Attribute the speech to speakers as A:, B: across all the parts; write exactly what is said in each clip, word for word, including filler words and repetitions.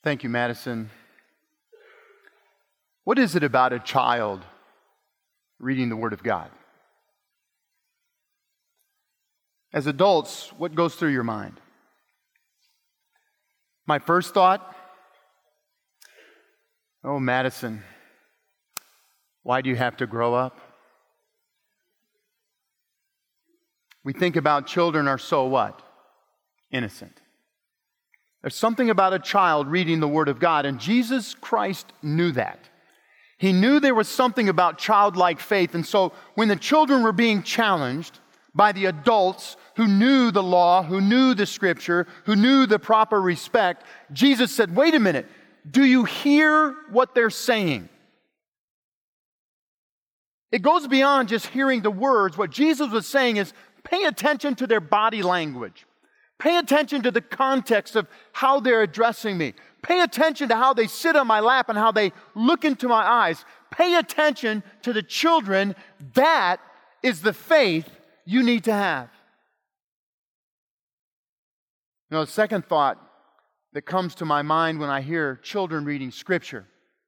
A: Thank you, Madison. What is it about a child reading the Word of God? As adults, what goes through your mind? My first thought, oh, Madison, why do you have to grow up? We think about children are so what? Innocent. There's something about a child reading the Word of God, and Jesus Christ knew that. He knew there was something about childlike faith, and so when the children were being challenged by the adults who knew the law, who knew the Scripture, who knew the proper respect, Jesus said, wait a minute, do you hear what they're saying? It goes beyond just hearing the words. What Jesus was saying is, pay attention to their body language. Pay attention to the context of how they're addressing me. Pay attention to how they sit on my lap and how they look into my eyes. Pay attention to the children. That is the faith you need to have. You know, the second thought that comes to my mind when I hear children reading Scripture.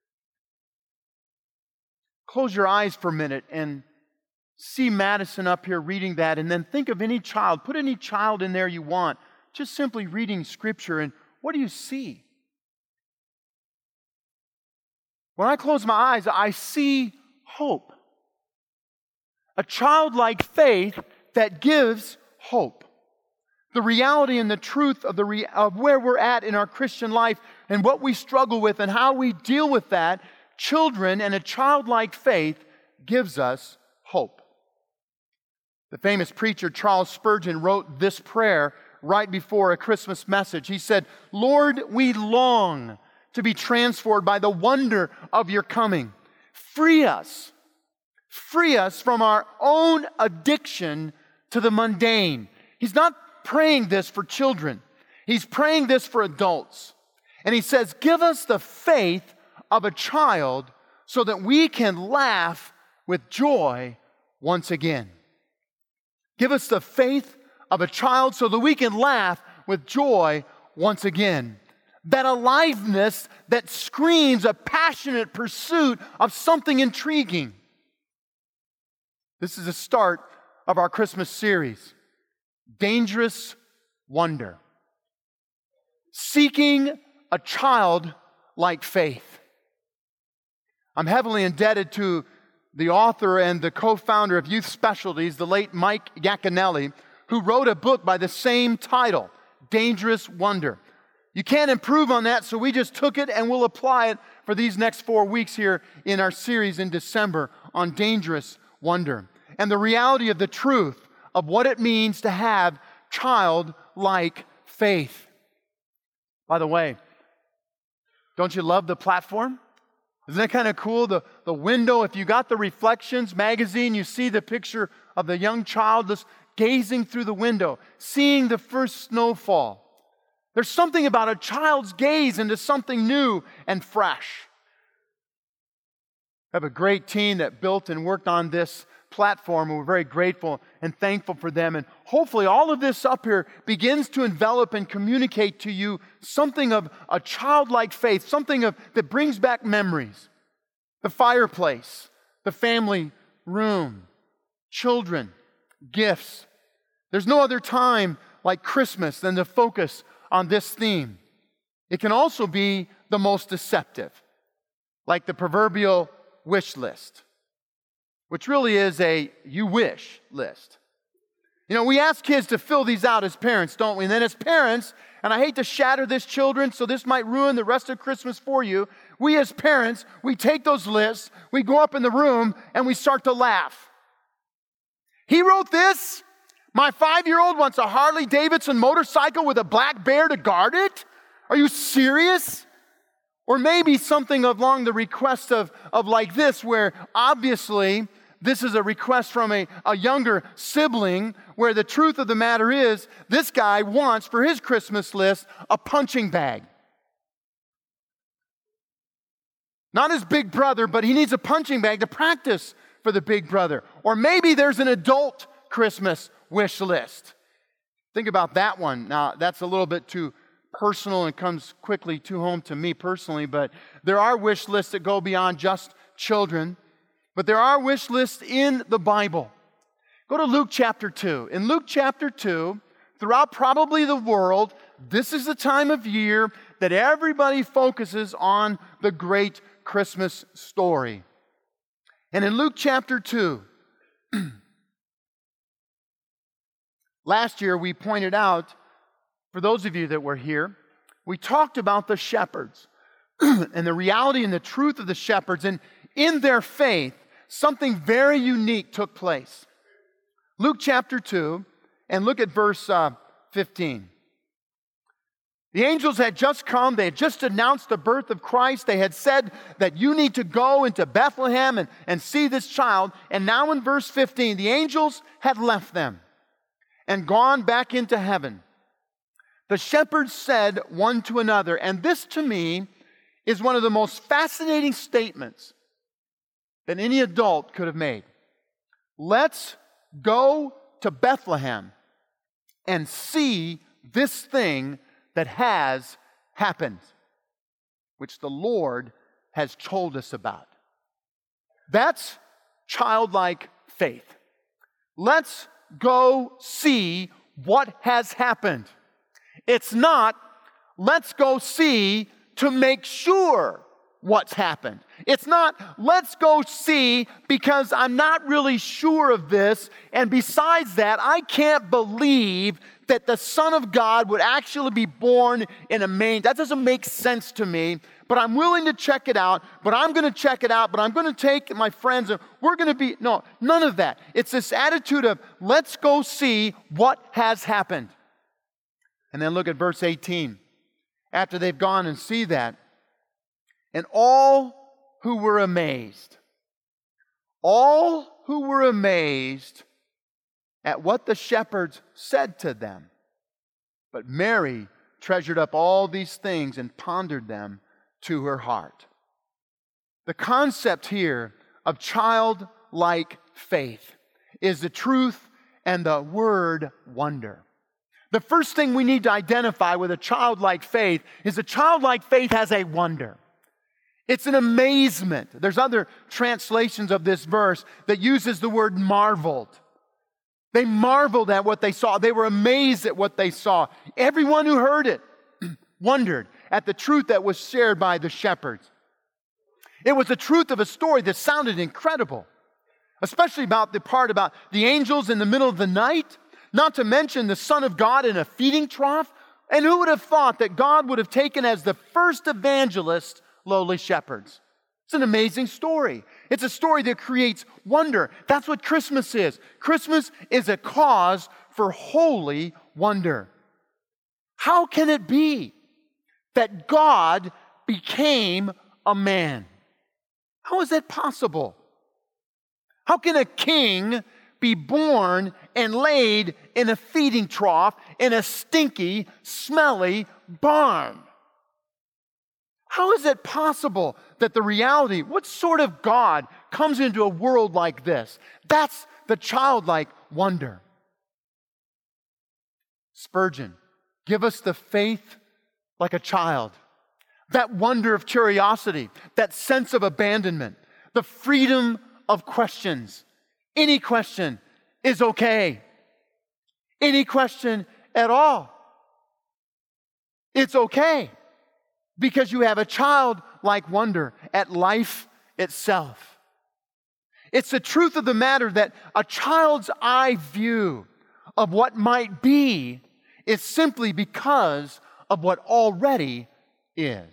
A: Close your eyes for a minute and see Madison up here reading that, and then think of any child. Put any child in there you want. Just simply reading Scripture, and what do you see? When I close my eyes, I see hope. A childlike faith that gives hope. The reality and the truth of, the re- of where we're at in our Christian life and what we struggle with and how we deal with that, children and a childlike faith gives us hope. The famous preacher Charles Spurgeon wrote this prayer right before a Christmas message. He said, Lord, we long to be transformed by the wonder of your coming. Free us. Free us from our own addiction to the mundane. He's not praying this for children. He's praying this for adults. And he says, give us the faith of a child so that we can laugh with joy once again. Give us the faith of a child so that we can laugh with joy once again. That aliveness that screams a passionate pursuit of something intriguing. This is the start of our Christmas series, Dangerous Wonder. Seeking a child-like faith. I'm heavily indebted to the author and the co-founder of Youth Specialties, the late Mike Yaconelli, who wrote a book by the same title, Dangerous Wonder. You can't improve on that, so we just took it and we'll apply it for these next four weeks here in our series in December on Dangerous Wonder. And the reality of the truth of what it means to have childlike faith. By the way, don't you love the platform? Isn't that kind of cool? The, the window, if you got the Reflections magazine, you see the picture of the young child just gazing through the window, seeing the first snowfall. There's something about a child's gaze into something new and fresh. I have a great team that built and worked on this platform, and we're very grateful and thankful for them. And hopefully all of this up here begins to envelop and communicate to you something of a childlike faith, something of that brings back memories. The fireplace, the family room, children, gifts. There's no other time like Christmas than to focus on this theme. It can also be the most deceptive, like the proverbial wish list, which really is a you wish list. You know, we ask kids to fill these out as parents, don't we? And then as parents, and I hate to shatter this, children, so this might ruin the rest of Christmas for you, we as parents, we take those lists, we go up in the room, and we start to laugh. He wrote this? My five-year-old wants a Harley-Davidson motorcycle with a black bear to guard it? Are you serious? Or maybe something along the request of, of like this, where obviously this is a request from a, a younger sibling, where the truth of the matter is, this guy wants for his Christmas list a punching bag. Not his big brother, but he needs a punching bag to practice for the big brother. Or maybe there's an adult Christmas wish list. Think about that one. Now, that's a little bit too personal and comes quickly to home to me personally, but there are wish lists that go beyond just children. But there are wish lists in the Bible. Go to Luke chapter two. In Luke chapter two, throughout probably the world, this is the time of year that everybody focuses on the great Christmas story. And in Luke chapter two, last year we pointed out, for those of you that were here, we talked about the shepherds and the reality and the truth of the shepherds. And in their faith, something very unique took place. Luke chapter two, and look at verse uh, fifteen. The angels had just come. They had just announced the birth of Christ. They had said that you need to go into Bethlehem and, and see this child. And now in verse fifteen, the angels had left them and gone back into heaven. The shepherds said one to another, and this to me is one of the most fascinating statements that any adult could have made. Let's go to Bethlehem and see this thing that has happened, which the Lord has told us about. That's childlike faith. Let's go see what has happened. It's not, let's go see to make sure what's happened. It's not, let's go see because I'm not really sure of this. And besides that, I can't believe that the Son of God would actually be born in a manger. That doesn't make sense to me, but I'm willing to check it out. But I'm going to check it out, but I'm going to take my friends and we're going to be, no, none of that. It's this attitude of, let's go see what has happened. And then look at verse eighteen. After they've gone and see that, and all who were amazed, all who were amazed at what the shepherds said to them. But Mary treasured up all these things and pondered them to her heart. The concept here of childlike faith is the truth and the word wonder. The first thing we need to identify with a childlike faith is a childlike faith has a wonder. It's an amazement. There's other translations of this verse that uses the word marveled. They marveled at what they saw. They were amazed at what they saw. Everyone who heard it wondered at the truth that was shared by the shepherds. It was the truth of a story that sounded incredible, especially about the part about the angels in the middle of the night, not to mention the Son of God in a feeding trough. And who would have thought that God would have taken as the first evangelist lowly shepherds? It's an amazing story. It's a story that creates wonder. That's what Christmas is. Christmas is a cause for holy wonder. How can it be that God became a man? How is that possible? How can a king be born and laid in a feeding trough in a stinky, smelly barn? How is it possible that the reality, what sort of God comes into a world like this? That's the childlike wonder. Spurgeon, give us the faith like a child. That wonder of curiosity, that sense of abandonment, the freedom of questions. Any question is okay. Any question at all. It's okay. Because you have a childlike wonder at life itself. It's the truth of the matter that a child's eye view of what might be is simply because of what already is.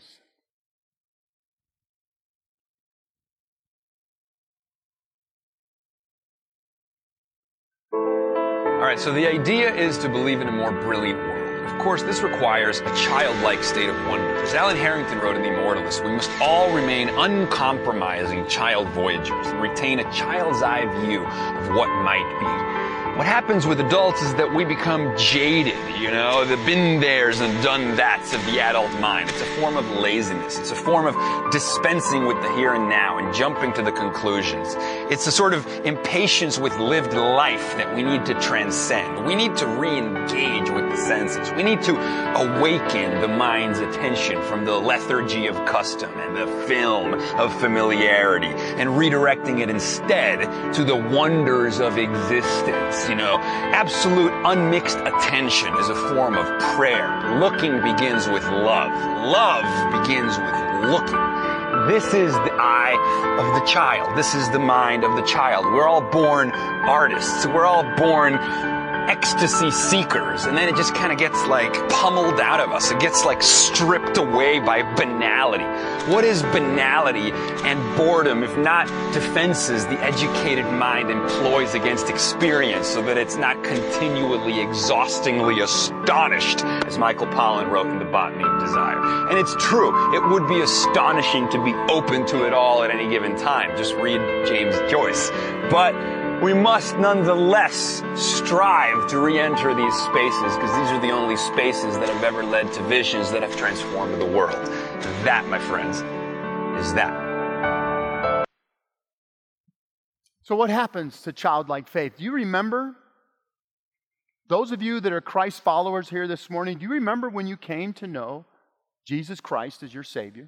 B: All right, so the idea is to believe in a more brilliant world. Of course, this requires a childlike state of wonder. As Alan Harrington wrote in The Immortalist, we must all remain uncompromising child voyagers and retain a child's eye view of what might be. What happens with adults is that we become jaded, you know, the been there's and done that's of the adult mind. It's a form of laziness. It's a form of dispensing with the here and now and jumping to the conclusions. It's a sort of impatience with lived life that we need to transcend. We need to re-engage with the senses. We need to awaken the mind's attention from the lethargy of custom and the film of familiarity and redirecting it instead to the wonders of existence. You know, absolute unmixed attention is a form of prayer. Looking begins with love. Love begins with looking. This is the eye of the child. This is the mind of the child. We're all born artists. We're all born ecstasy seekers, and then it just kind of gets like pummeled out of us. It gets like stripped away by banality. What is banality and boredom if not defenses the educated mind employs against experience so that it's not continually exhaustingly astonished, as Michael Pollan wrote in The Botany of Desire. And it's true, it would be astonishing to be open to it all at any given time. Just read James Joyce. But we must nonetheless strive to re-enter these spaces, because these are the only spaces that have ever led to visions that have transformed the world. And that, my friends, is that.
A: So what happens to childlike faith? Do you remember? Those of you that are Christ followers here this morning, do you remember when you came to know Jesus Christ as your Savior?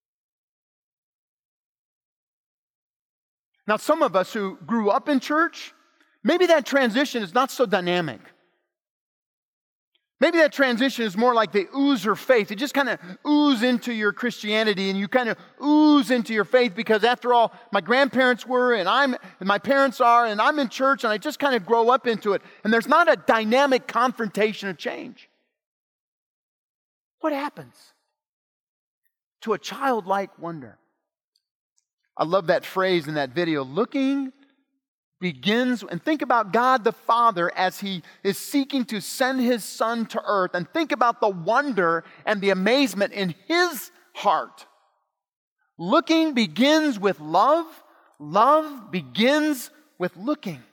A: Now, some of us who grew up in church, maybe that transition is not so dynamic. Maybe that transition is more like the oozer faith. It just kind of ooze into your Christianity, and you kind of ooze into your faith because, after all, my grandparents were, and I'm, and my parents are, and I'm in church, and I just kind of grow up into it. And there's not a dynamic confrontation of change. What happens to a childlike wonder? I love that phrase in that video. Looking begins, and think about God the Father as He is seeking to send His Son to earth, and think about the wonder and the amazement in His heart. Looking begins with love. Love begins with looking.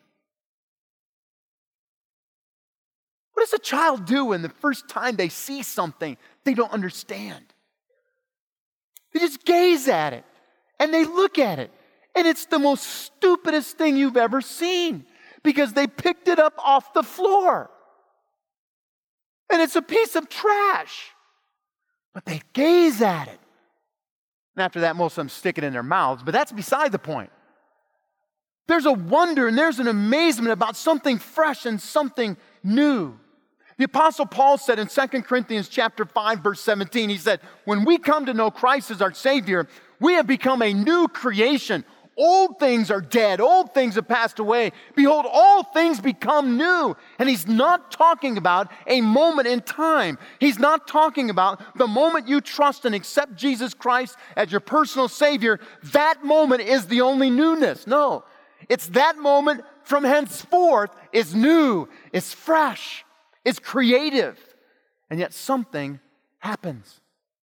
A: What does a child do when the first time they see something they don't understand? They just gaze at it. And they look at it, and it's the most stupidest thing you've ever seen because they picked it up off the floor. And it's a piece of trash. But they gaze at it. And after that, most of them stick it in their mouths, but that's beside the point. There's a wonder and there's an amazement about something fresh and something new. The Apostle Paul said in Second Corinthians chapter five, verse seventeen, he said, when we come to know Christ as our Savior, we have become a new creation. Old things are dead. Old things have passed away. Behold, all things become new. And he's not talking about a moment in time. He's not talking about the moment you trust and accept Jesus Christ as your personal Savior. That moment is the only newness. No, it's that moment from henceforth is new, is fresh, is creative. And yet something happens.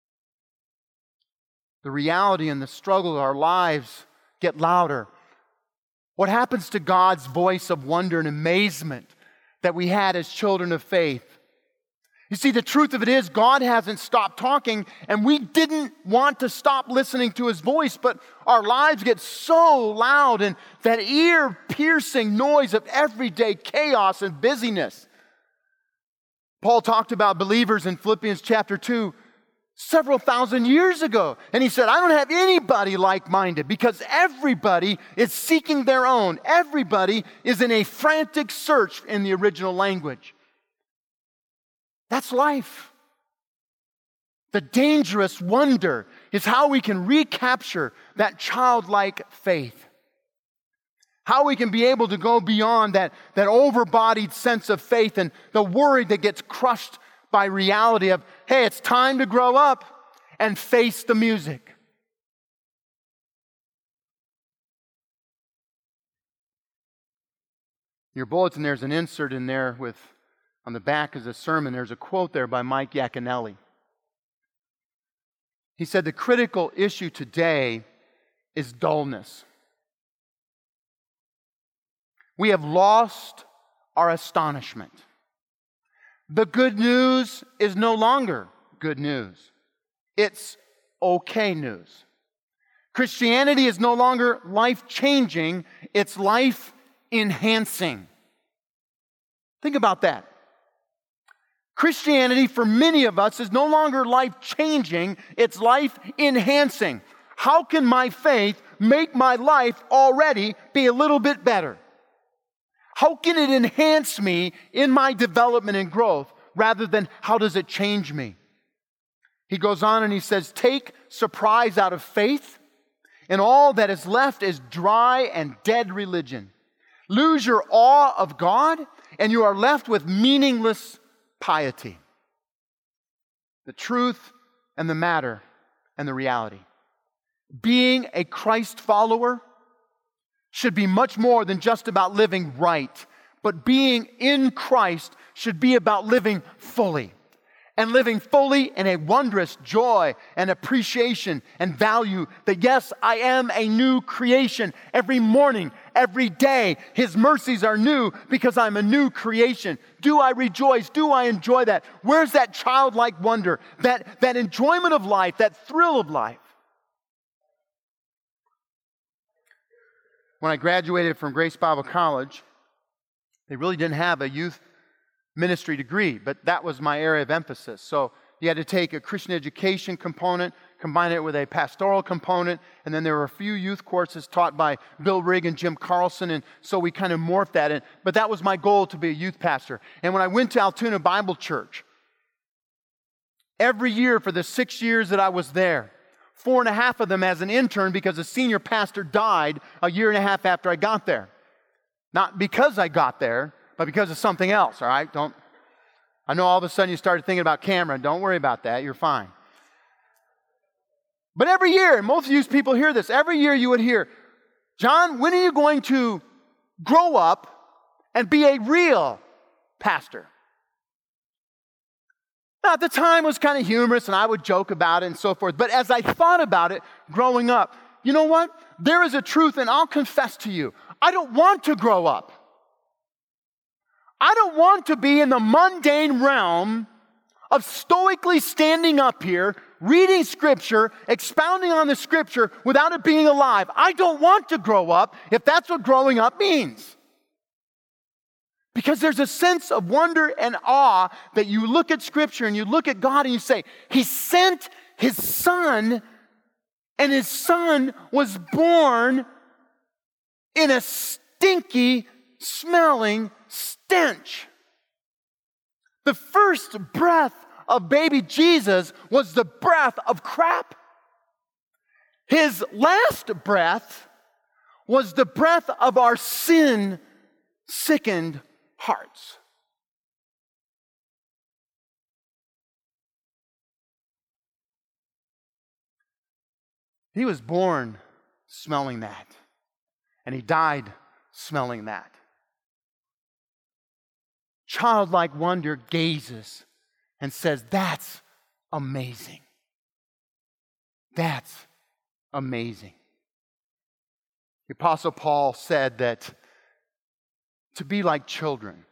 A: The reality and the struggle of our lives get louder. What happens to God's voice of wonder and amazement that we had as children of faith? You see, the truth of it is God hasn't stopped talking, and we didn't want to stop listening to His voice, but our lives get so loud and that ear-piercing noise of everyday chaos and busyness. Paul talked about believers in Philippians chapter two several thousand years ago. And he said, I don't have anybody like-minded because everybody is seeking their own. Everybody is in a frantic search in the original language. That's life. The dangerous wonder is how we can recapture that childlike faith. How we can be able to go beyond that, that overbodied sense of faith and the worry that gets crushed by reality of, hey, it's time to grow up and face the music. Your bulletin, there's an insert in there with, on the back is a sermon, there's a quote there by Mike Yaconelli. He said, the critical issue today is dullness. We have lost our astonishment. The good news is no longer good news. It's okay news. Christianity is no longer life-changing, it's life-enhancing. Think about that. Christianity, for many of us, is no longer life-changing, it's life-enhancing. How can my faith make my life already be a little bit better? How can it enhance me in my development and growth rather than how does it change me? He goes on and he says, take surprise out of faith, and all that is left is dry and dead religion. Lose your awe of God, and you are left with meaningless piety. The truth and the matter and the reality. Being a Christ follower should be much more than just about living right, but being in Christ should be about living fully. And living fully in a wondrous joy and appreciation and value that, yes, I am a new creation every morning, every day. His mercies are new because I'm a new creation. Do I rejoice? Do I enjoy that? Where's that childlike wonder, that, that enjoyment of life, that thrill of life? When I graduated from Grace Bible College, they really didn't have a youth ministry degree, but that was my area of emphasis. So you had to take a Christian education component, combine it with a pastoral component, and then there were a few youth courses taught by Bill Rigg and Jim Carlson, and so we kind of morphed that in. But that was my goal, to be a youth pastor. And when I went to Altoona Bible Church, every year for the six years that I was there, four and a half of them as an intern because the senior pastor died a year and a half after I got there. Not because I got there, but because of something else, all right? Don't, I know all of a sudden you started thinking about Cameron. Don't worry about that. You're fine. But every year, and most of you people hear this, every year you would hear, John, when are you going to grow up and be a real pastor? Now, at the time, it was kind of humorous, and I would joke about it and so forth. But as I thought about it growing up, you know what? There is a truth, and I'll confess to you, I don't want to grow up. I don't want to be in the mundane realm of stoically standing up here, reading Scripture, expounding on the Scripture without it being alive. I don't want to grow up if that's what growing up means. Because there's a sense of wonder and awe that you look at Scripture and you look at God and you say, He sent His Son, and His Son was born in a stinky, smelling stench. The first breath of baby Jesus was the breath of crap. His last breath was the breath of our sin-sickened hearts. He was born smelling that, and He died smelling that. Childlike wonder gazes and says, that's amazing. That's amazing. The Apostle Paul said that to be like children,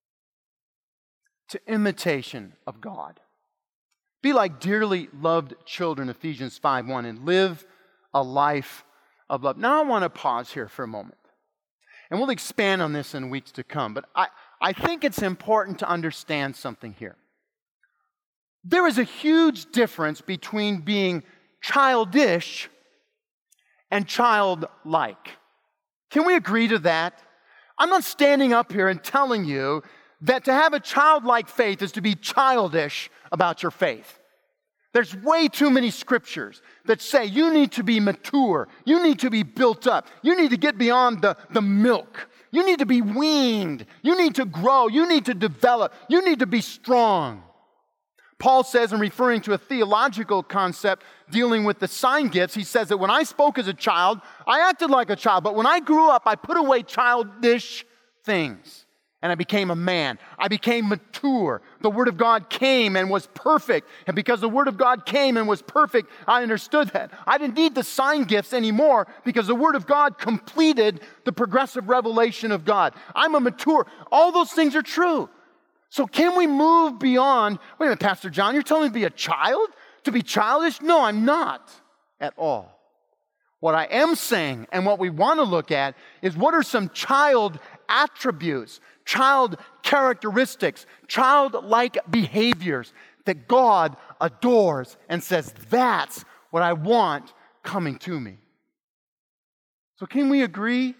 A: to imitation of God. Be like dearly loved children, Ephesians five one, and live a life of love. Now I want to pause here for a moment. And we'll expand on this in weeks to come. But I, I think it's important to understand something here. There is a huge difference between being childish and childlike. Can we agree to that? I'm not standing up here and telling you that to have a childlike faith is to be childish about your faith. There's way too many scriptures that say you need to be mature, you need to be built up, you need to get beyond the, the milk, you need to be weaned, you need to grow, you need to develop, you need to be strong. Paul says, in referring to a theological concept dealing with the sign gifts, he says that when I spoke as a child, I acted like a child, but when I grew up, I put away childish things. and I became a man. I became mature. The Word of God came and was perfect. And because the Word of God came and was perfect, I understood that. I didn't need the sign gifts anymore because the Word of God completed the progressive revelation of God. I'm a mature. All those things are true. So can we move beyond, wait a minute, Pastor John, you're telling me to be a child? To be childish? No, I'm not at all. What I am saying and what we want to look at is what are some child attributes, child characteristics, childlike behaviors that God adores and says, that's what I want coming to me. So can we agree?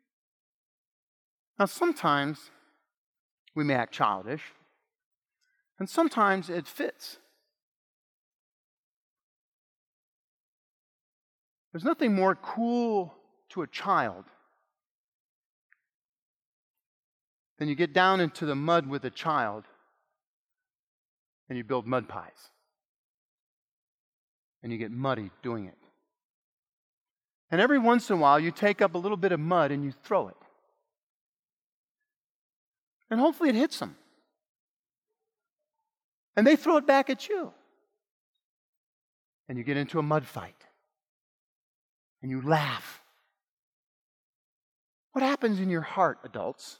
A: Now sometimes we may act childish, and sometimes it fits. There's nothing more cool to a child than you get down into the mud with a child and you build mud pies. And you get muddy doing it. And every once in a while you take up a little bit of mud and you throw it. And hopefully it hits them. And they throw it back at you. And you get into a mud fight. And you laugh. What happens in your heart, adults?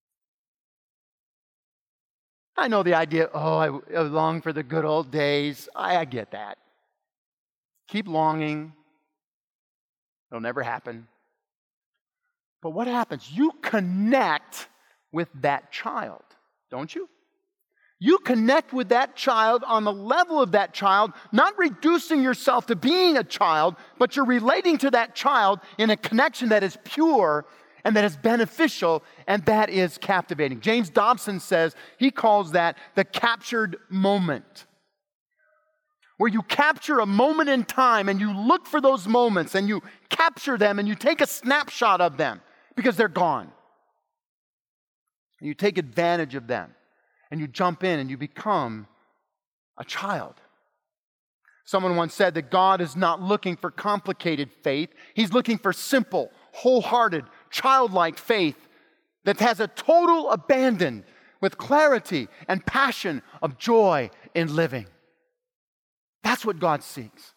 A: I know the idea, oh, I, I long for the good old days. I, I get that. Keep longing. It'll never happen. But what happens? You connect with that child, don't you? You connect with that child on the level of that child, not reducing yourself to being a child, but you're relating to that child in a connection that is pure and that is beneficial and that is captivating. James Dobson says, he calls that the captured moment. Where you capture a moment in time and you look for those moments and you capture them and you take a snapshot of them because they're gone. And you take advantage of them. And you jump in and you become a child. Someone once said that God is not looking for complicated faith. He's looking for simple, wholehearted, childlike faith that has a total abandon with clarity and passion of joy in living. That's what God seeks.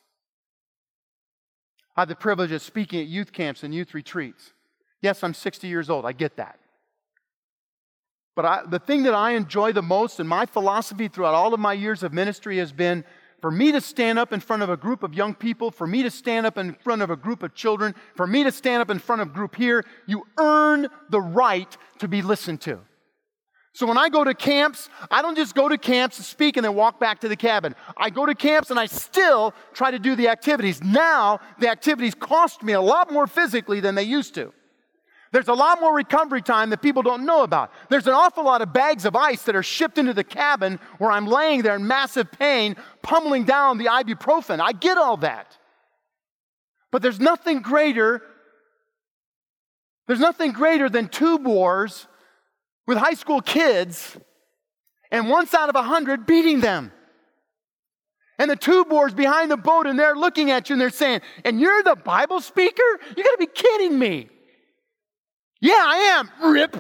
A: I have the privilege of speaking at youth camps and youth retreats. Yes, I'm sixty years old. I get that. But I, the thing that I enjoy the most, and my philosophy throughout all of my years of ministry has been for me to stand up in front of a group of young people, for me to stand up in front of a group of children, for me to stand up in front of a group here, you earn the right to be listened to. So when I go to camps, I don't just go to camps to speak and then walk back to the cabin. I go to camps and I still try to do the activities. Now, the activities cost me a lot more physically than they used to. There's a lot more recovery time that people don't know about. There's an awful lot of bags of ice that are shipped into the cabin where I'm laying there in massive pain, pummeling down the ibuprofen. I get all that. But there's nothing greater, there's nothing greater than tube wars with high school kids and once out of a hundred beating them. And the tube wars behind the boat and they're looking at you and they're saying, and you're the Bible speaker? You gotta be kidding me. Yeah, I am. Rip.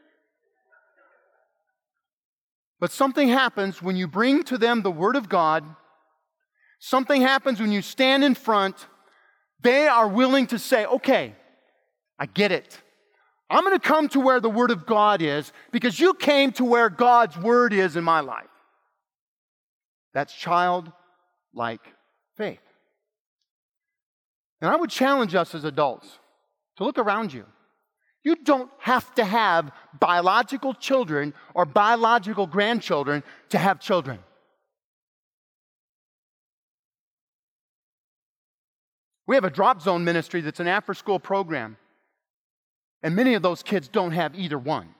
A: But something happens when you bring to them the Word of God. Something happens when you stand in front. They are willing to say, okay, I get it. I'm going to come to where the Word of God is because you came to where God's Word is in my life. That's childlike faith. And I would challenge us as adults to look around you. You don't have to have biological children or biological grandchildren to have children. We have a drop zone ministry that's an after-school program. And many of those kids don't have either one.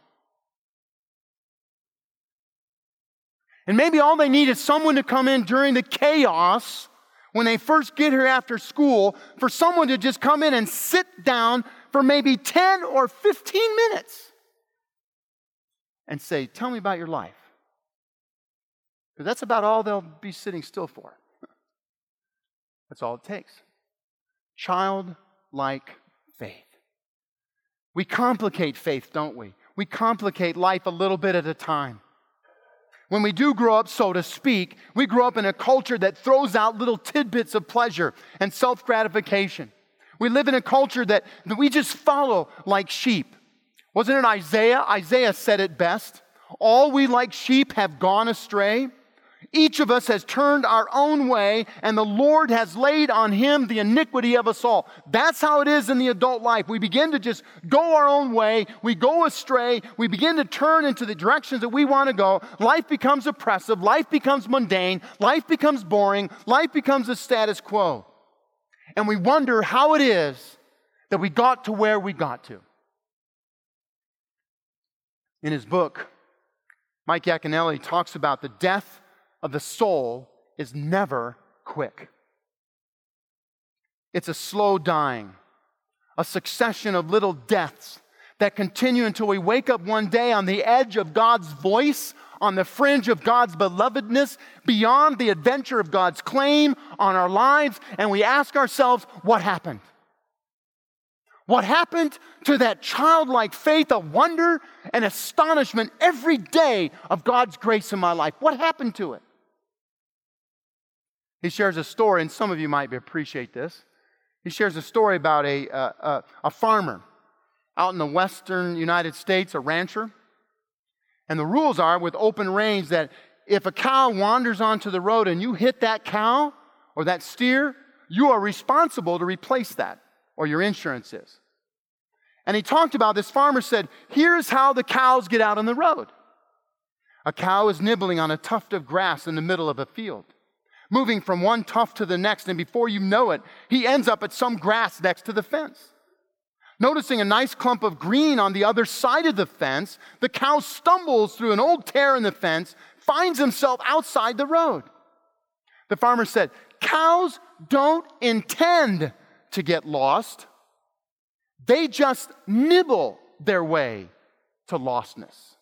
A: And maybe all they need is someone to come in during the chaos when they first get here after school, for someone to just come in and sit down for maybe ten or fifteen minutes and say, tell me about your life. Because that's about all they'll be sitting still for. That's all it takes. Childlike faith. We complicate faith, don't we? we complicate life a little bit at a time. When we do grow up, so to speak, we grow up in a culture that throws out little tidbits of pleasure and self-gratification. We live in a culture that, that we just follow like sheep. Wasn't it Isaiah? Isaiah said it best. All we like sheep have gone astray. Each of us has turned our own way, and the Lord has laid on him the iniquity of us all. That's how it is in the adult life. We begin to just go our own way. We go astray. We begin to turn into the directions that we want to go. Life becomes oppressive. Life becomes mundane. Life becomes boring. Life becomes a status quo. And we wonder how it is that we got to where we got to. In his book, Mike Yaconelli talks about the death of the soul is never quick. It's a slow dying, a succession of little deaths that continue until we wake up one day on the edge of God's voice, on the fringe of God's belovedness, beyond the adventure of God's claim on our lives, and we ask ourselves, what happened? What happened to that childlike faith of wonder and astonishment every day of God's grace in my life? What happened to it? He shares a story, and some of you might appreciate this. He shares a story about a, a, a, a farmer out in the western United States, a rancher. And the rules are with open range that if a cow wanders onto the road and you hit that cow or that steer, you are responsible to replace that, or your insurance is. And he talked about, this farmer said, here's how the cows get out on the road. A cow is nibbling on a tuft of grass in the middle of a field, moving from one tuft to the next, and before you know it, he ends up at some grass next to the fence. Noticing a nice clump of green on the other side of the fence, the cow stumbles through an old tear in the fence, finds himself outside the road. The farmer said, cows don't intend to get lost. They just nibble their way to lostness.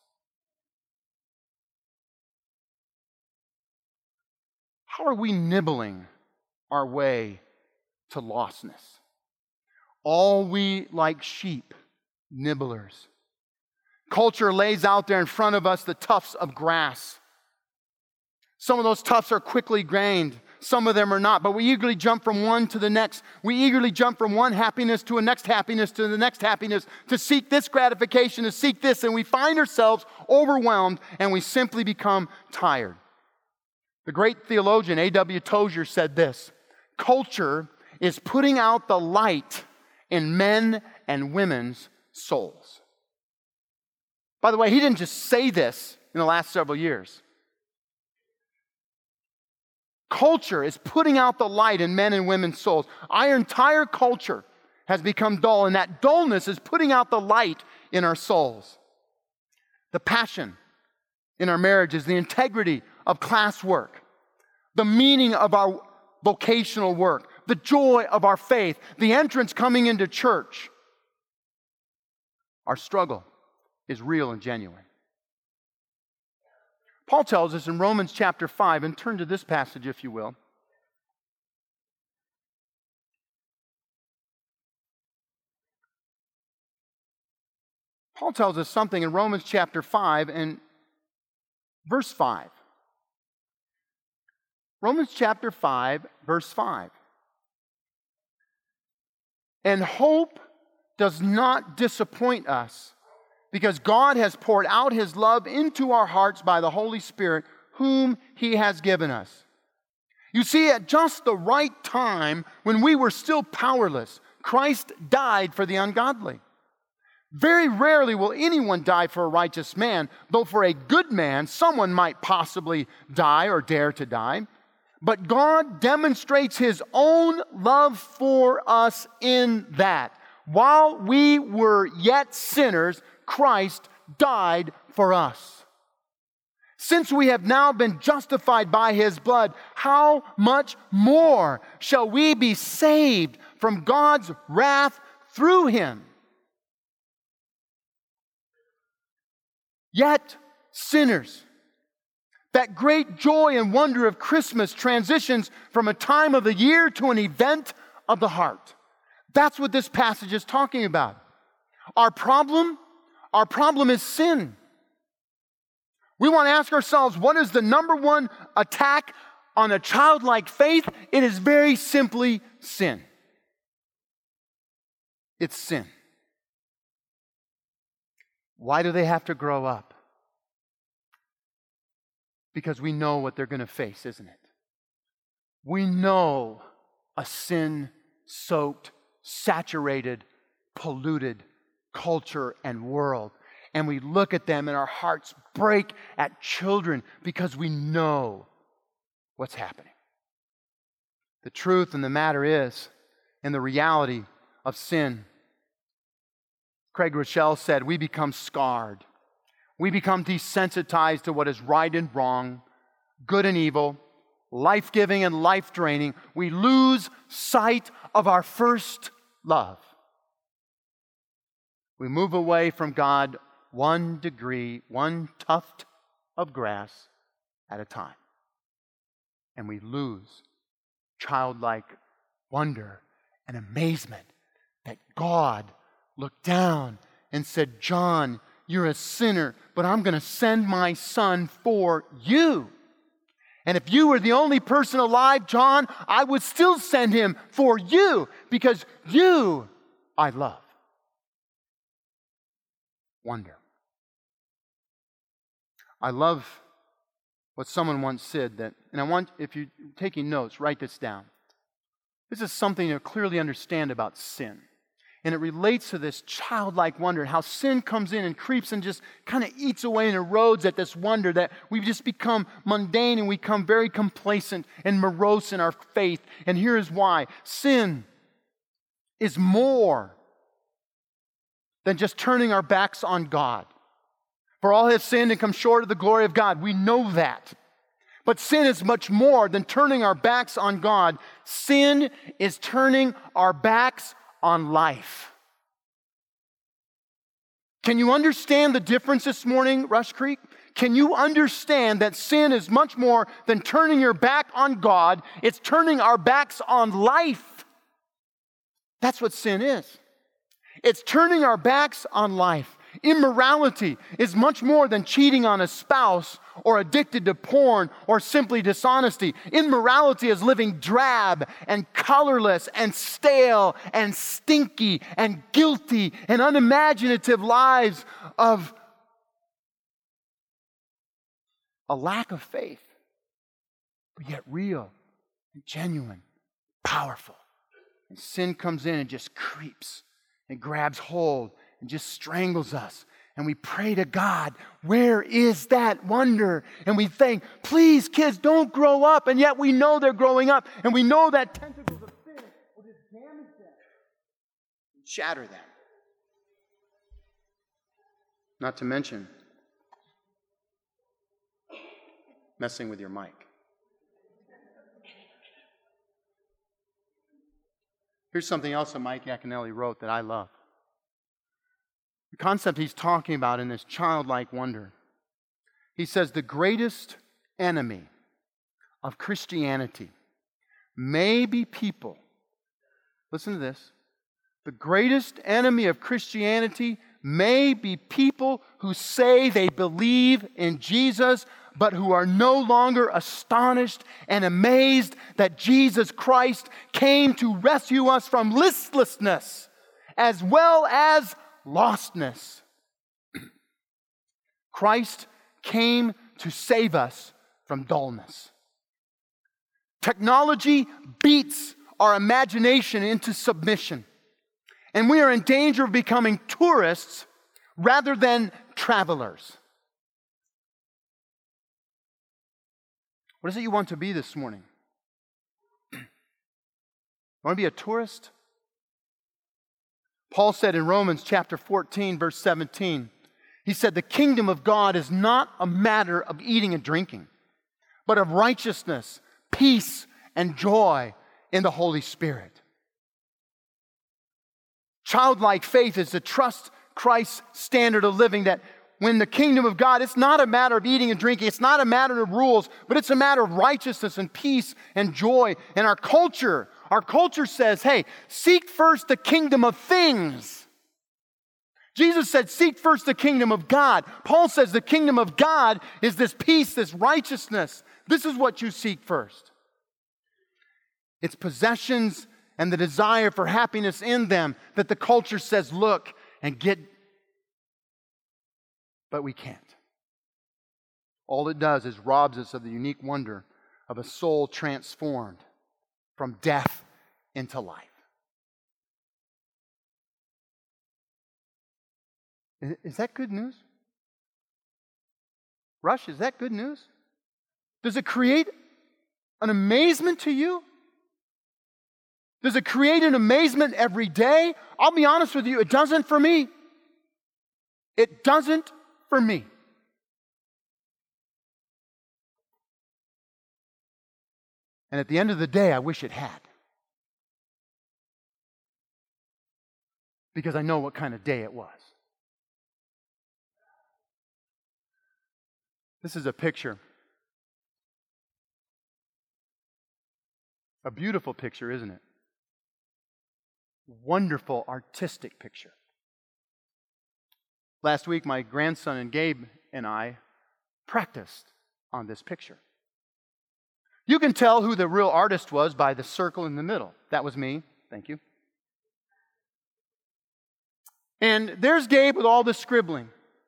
A: How are we nibbling our way to lostness? All we like sheep, nibblers. Culture lays out there in front of us the tufts of grass. Some of those tufts are quickly gained. Some of them are not. But we eagerly jump from one to the next. We eagerly jump from one happiness to a next happiness to the next happiness to seek this gratification, to seek this. And we find ourselves overwhelmed and we simply become tired. The great theologian A W Tozer said this: culture is putting out the light in men and women's souls. By the way, he didn't just say this in the last several years. Culture is putting out the light in men and women's souls. Our entire culture has become dull, and that dullness is putting out the light in our souls. The passion in our marriages, the integrity of class work, the meaning of our vocational work, the joy of our faith, the entrance coming into church. Our struggle is real and genuine. Paul tells us in Romans chapter five, and turn to this passage if you will. Paul tells us something in Romans chapter five and verse five. Romans chapter five, verse five. And hope does not disappoint us, because God has poured out His love into our hearts by the Holy Spirit, whom He has given us. You see, at just the right time, when we were still powerless, Christ died for the ungodly. Very rarely will anyone die for a righteous man, though for a good man, someone might possibly die or dare to die. But God demonstrates His own love for us in that, while we were yet sinners, Christ died for us. Since we have now been justified by His blood, how much more shall we be saved from God's wrath through Him? Yet sinners. That great joy and wonder of Christmas transitions from a time of the year to an event of the heart. That's what this passage is talking about. Our problem, Our problem is sin. We want to ask ourselves, what is the number one attack on a childlike faith? It is very simply sin. It's sin. Why do they have to grow up? Because we know what they're going to face, isn't it? We know a sin-soaked, saturated, polluted culture and world. And we look at them and our hearts break at children because we know what's happening. The truth in the matter is, and the reality of sin, Craig Rochelle said, we become scarred. We become desensitized to what is right and wrong, good and evil, life-giving and life-draining. We lose sight of our first love. We move away from God one degree, one tuft of grass at a time. And we lose childlike wonder and amazement that God looked down and said, John, you're a sinner, but I'm going to send my son for you. And if you were the only person alive, John, I would still send him for you because you I love. Wonder. I love what someone once said that, and I want, if you're taking notes, write this down. This is something to clearly understand about sin. And it relates to this childlike wonder, how sin comes in and creeps and just kind of eats away and erodes at this wonder that we've just become mundane and we become very complacent and morose in our faith. And here is why. Sin is more than just turning our backs on God. For all have sinned and come short of the glory of God. We know that. But sin is much more than turning our backs on God. Sin is turning our backs on life. Can you understand the difference this morning, Rush Creek? Can you understand that sin is much more than turning your back on God? It's turning our backs on life. That's what sin is. It's turning our backs on life. Immorality is much more than cheating on a spouse or addicted to porn or simply dishonesty. Immorality is living drab and colorless and stale and stinky and guilty and unimaginative lives of a lack of faith, but yet real and genuine, powerful. And sin comes in and just creeps and grabs hold and just strangles us. And we pray to God, where is that wonder? And we think, please, kids, don't grow up. And yet we know they're growing up. And we know that tentacles of sin will just damage them and shatter them. Not to mention messing with your mic. Here's something else that Mike Yaconelli wrote that I love. The concept he's talking about in this childlike wonder. He says the greatest enemy of Christianity may be people. Listen to this. The greatest enemy of Christianity may be people who say they believe in Jesus, but who are no longer astonished and amazed that Jesus Christ came to rescue us from listlessness as well as lostness. Christ came to save us from dullness. Technology beats our imagination into submission, and we are in danger of becoming tourists rather than travelers. What is it you want to be this morning? You want to be a tourist? Paul said in Romans chapter fourteen, verse seventeen, he said, the kingdom of God is not a matter of eating and drinking, but of righteousness, peace, and joy in the Holy Spirit. Childlike faith is to trust Christ's standard of living, that when the kingdom of God, it's not a matter of eating and drinking, it's not a matter of rules, but it's a matter of righteousness and peace and joy. And our culture, our culture says, hey, seek first the kingdom of things. Jesus said, seek first the kingdom of God. Paul says the kingdom of God is this peace, this righteousness. This is what you seek first. It's possessions and the desire for happiness in them that the culture says, look and get, but we can't. All it does is robs us of the unique wonder of a soul transformed from death into life. Is that good news? Rush, is that good news? Does it create an amazement to you? Does it create an amazement every day? I'll be honest with you, it doesn't for me. It doesn't for me. And at the end of the day, I wish it had. Because I know what kind of day it was. This is a picture. A beautiful picture, isn't it? Wonderful artistic picture. Last week, my grandson and Gabe and I practiced on this picture. You can tell who the real artist was by the circle in the middle. That was me. Thank you. And there's Gabe with all the scribbling.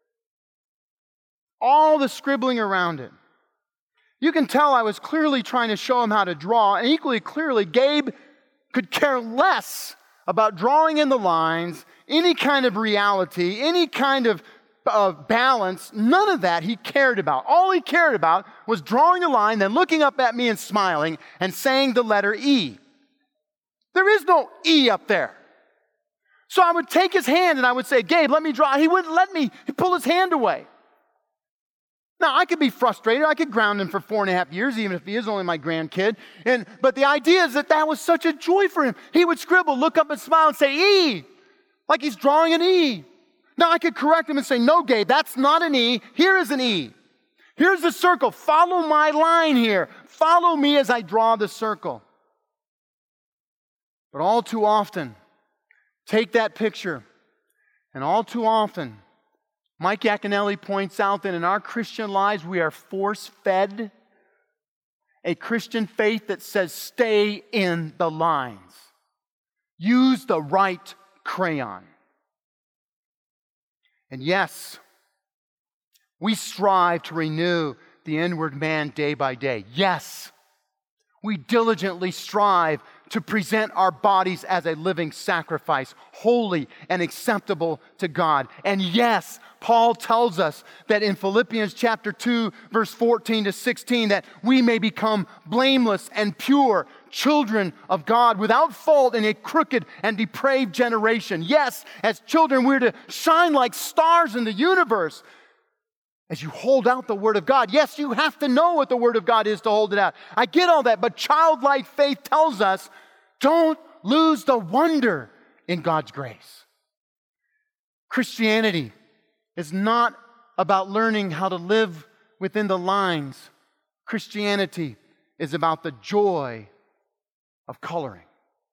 A: All the scribbling around it. You can tell I was clearly trying to show him how to draw, and equally clearly, Gabe could care less about drawing in the lines, any kind of reality, any kind of uh, balance. None of that he cared about. All he cared about was drawing a line, then looking up at me and smiling and saying the letter E. There is no E up there. So I would take his hand and I would say, Gabe, let me draw. He wouldn't let me. He'd pull his hand away. Now, I could be frustrated. I could ground him for four and a half years, even if he is only my grandkid. And But the idea is that that was such a joy for him. He would scribble, look up and smile and say, E, like he's drawing an E. Now, I could correct him and say, no, Gabe, that's not an E. Here is an E. Here's the circle. Follow my line here. Follow me as I draw the circle. But all too often, take that picture, and all too often, Mike Yaconelli points out that in our Christian lives, we are force-fed a Christian faith that says, stay in the lines. Use the right crayon. And yes, we strive to renew the inward man day by day. Yes, we diligently strive to present our bodies as a living sacrifice, holy and acceptable to God. And yes, Paul tells us that in Philippians chapter two, verse fourteen to sixteen, that we may become blameless and pure, children of God, without fault in a crooked and depraved generation. Yes, as children, we're to shine like stars in the universe as you hold out the Word of God. Yes, you have to know what the Word of God is to hold it out. I get all that, but childlike faith tells us, don't lose the wonder in God's grace. Christianity is not about learning how to live within the lines. Christianity is about the joy of coloring.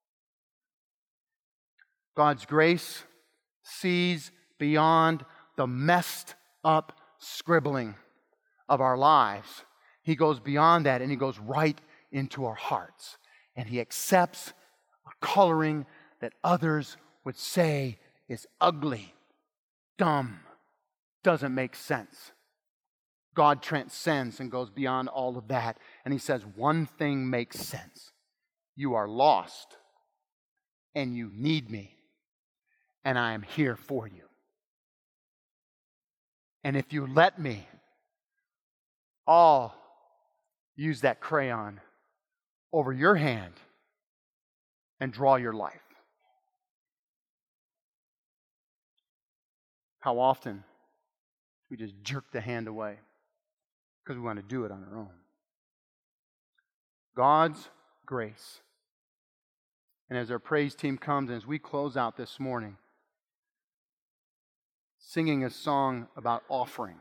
A: God's grace sees beyond the messed up scribbling of our lives. He goes beyond that and He goes right into our hearts. And He accepts a coloring that others would say is ugly, dumb, doesn't make sense. God transcends and goes beyond all of that. And He says, one thing makes sense. You are lost and you need me, and I am here for you. And if you let me, I'll use that crayon over your hand and draw your life. How often we just jerk the hand away because we want to do it on our own. God's grace. And as our praise team comes and as we close out this morning, singing a song about offering,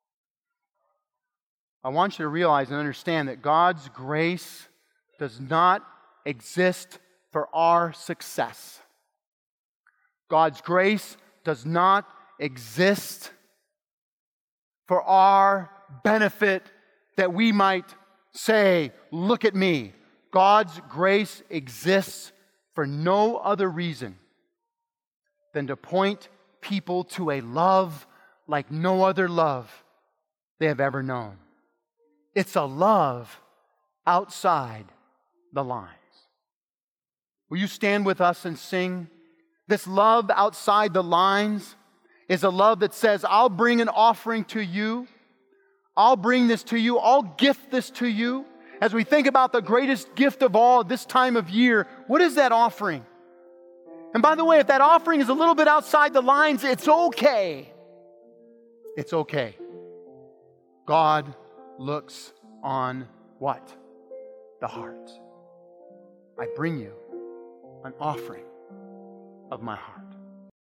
A: I want you to realize and understand that God's grace does not exist for our success. God's grace does not exist for our benefit that we might say, look at me. God's grace exists for no other reason than to point people to a love like no other love they have ever known. It's a love outside the lines. Will you stand with us and sing? This love outside the lines is a love that says, I'll bring an offering to you. I'll bring this to you. I'll gift this to you. As we think about the greatest gift of all this time of year, what is that offering? And by the way, if that offering is a little bit outside the lines, it's okay. It's okay. God looks on what? The heart. I bring you an offering of my heart.